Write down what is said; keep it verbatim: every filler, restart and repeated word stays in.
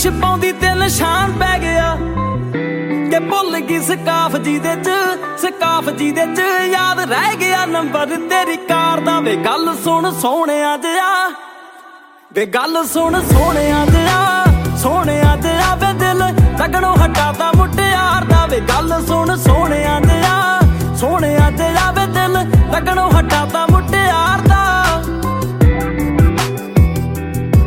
ਪਾਉਂਦੀ ਤੇ ਨਿਸ਼ਾਨ ਪੈ ਗਿਆ ਕਿ ਭੁੱਲ ਗਈ ਸਕਾਫ ਜਿਹਦੇ ਚ ਸਕਾਫ ਜਿਹਦੇ ਚ ਯਾਦ ਰਹਿ ਗਿਆ ਨੰਬਰ ਤੇਰੀ ਕਾਰ ਦਾ। ਵੇ ਗੱਲ ਸੁਣ ਸੋਹਣਿਆ ਜਿਹਾ ਵੇ ਗੱਲ ਸੁਣ ਸੋਹਣਿਆ ਜਿਹਾ ਸੋਹਣਿਆ ਜਿਹਾ ਵੇ ਦਿਲ ਲੱਗਣੋਂ ਹਟਾਤਾ ਮੁਟਿਆਰ ਦਾ। ਵੇ ਗੱਲ ਸੁਣ ਸੋਹਣਿਆ